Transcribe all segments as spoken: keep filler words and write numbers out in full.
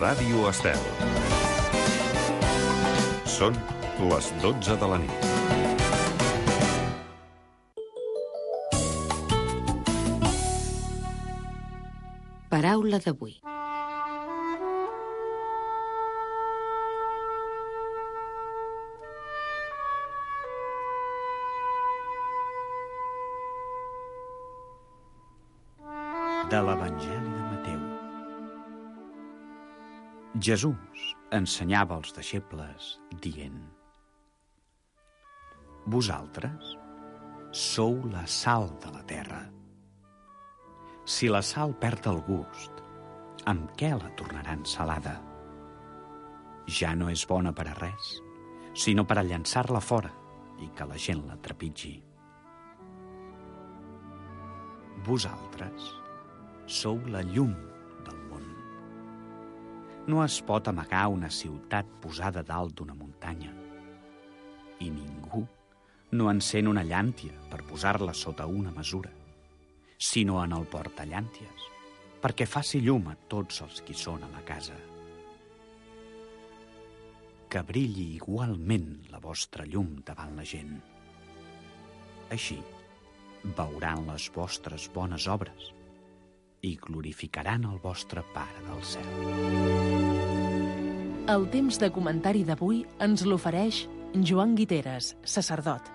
Ràdio Estel. Són les dotze de la nit. Paraula d'avui. De l'Evangeli de Mateu. Jesús ensenyava als deixebles dient: vosaltres sou la sal de la terra. Si la sal perd el gust, amb què la tornaran salada? Ja no és bona per a res, sinó per a llançar-la fora i que la gent la trepitgi. Vosaltres sou la llum del món. No es pot amagar una ciutat posada dalt d'una muntanya. I ningú no encén una llàntia per posar-la sota una mesura, sinó en el portallànties, perquè faci llum a tots els qui són a la casa. Que brilli igualment la vostra llum davant la gent. Així veuran les vostres bones obres i glorificaran el vostre Pare del cel. El temps de comentari d'avui ens l'ofereix Joan Guiteres, sacerdot.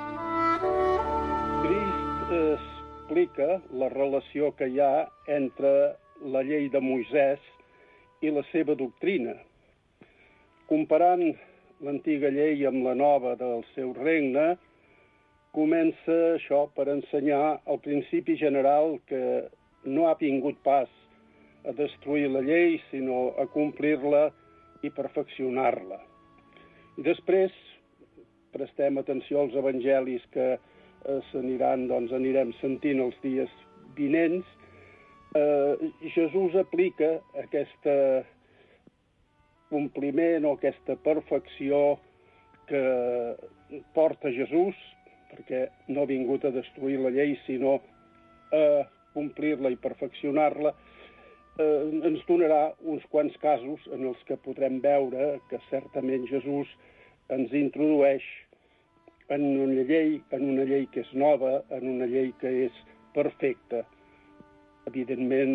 Crist explica la relació que hi ha entre la llei de Moisès i la seva doctrina. Comparant l'antiga llei amb la nova del seu regne, comença això per ensenyar el principi general que no ha vingut pas a destruir la llei, sinó a complir-la i perfeccionar-la. I després prestem atenció als evangelis que eh, s'aniran, doncs anirem sentint els dies vinents. Eh, Jesús aplica aquest compliment o aquesta perfecció que porta Jesús, perquè no ha vingut a destruir la llei, sinó a complir-la i perfeccionar-la, eh, ens donarà uns quants casos en els que podrem veure que certament Jesús ens introdueix en una llei, en una llei que és nova, en una llei que és perfecta. Evidentment,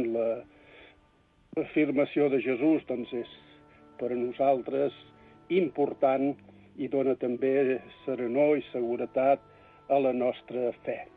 l'afirmació de Jesús doncs, és per a nosaltres important i dona també serenor i seguretat a la nostra fe.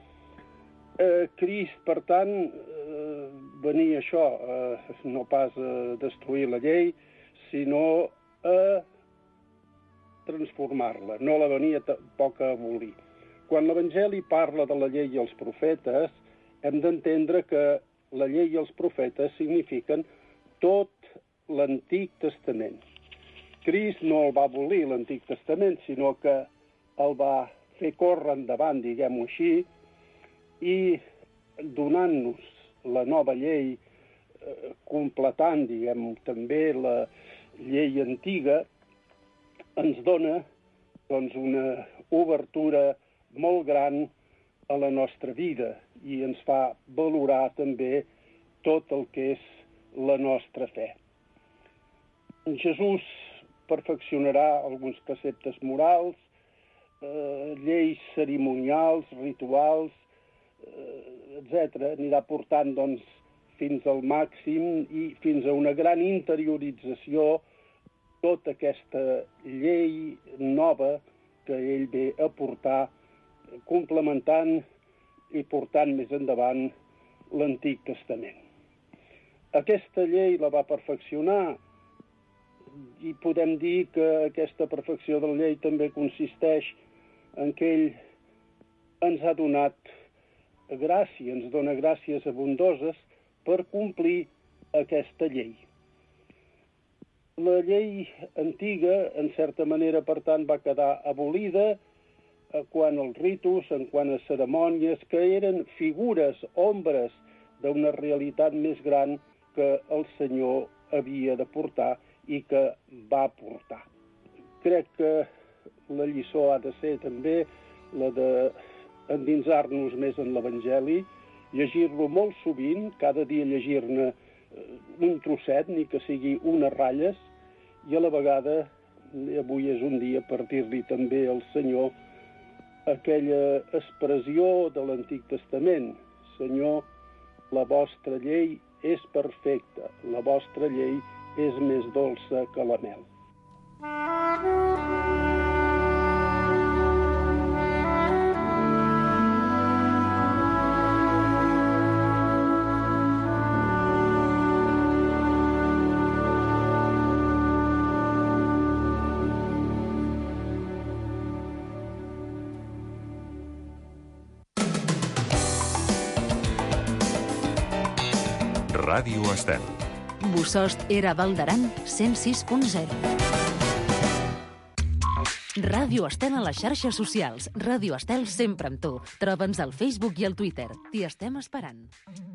Eh, Crist, per tant, eh, venia això, eh, no pas a destruir la llei, sinó a transformar-la. No la venia tampoc a abolir. Quan l'Evangeli parla de la llei i els profetes, hem d'entendre que la llei i els profetes signifiquen tot l'Antic Testament. Crist no el va abolir, l'Antic Testament, sinó que el va fer córrer endavant, diguem-ho així, i donant-nos la nova llei, eh, completant, diguem, també la llei antiga, ens dona doncs, una obertura molt gran a la nostra vida i ens fa valorar també tot el que és la nostra fe. Jesús perfeccionarà alguns preceptes morals, eh, lleis cerimonials, rituals, etcètera, anirà portant doncs, fins al màxim i fins a una gran interiorització tota aquesta llei nova que ell ve a portar, complementant i portant més endavant l'Antic Testament. Aquesta llei la va perfeccionar i podem dir que aquesta perfecció de la llei també consisteix en que ell ens ha donat gràcia, ens dona gràcies abundoses per complir aquesta llei. La llei antiga, en certa manera, per tant, va quedar abolida quant als ritus, en quant a cerimònies, que eren figures, ombres d'una realitat més gran que el Senyor havia de portar i que va portar. Crec que la lliçó ha de ser també la de endinsar-nos més en l'Evangeli, llegir-lo molt sovint, cada dia llegir-ne un trosset, ni que sigui unes ratlles, i a la vegada, avui és un dia per dir-li també al Senyor aquella expressió de l'Antic Testament: Senyor, la vostra llei és perfecta, la vostra llei és més dolça que la mel. Ràdio Estel. Bosost era Val d'Aran, cent sis punt zero. Ràdio Estel a les xarxes socials. Ràdio Estel sempre amb tu. Troba'ns al Facebook i al Twitter. T'hi estem esperant.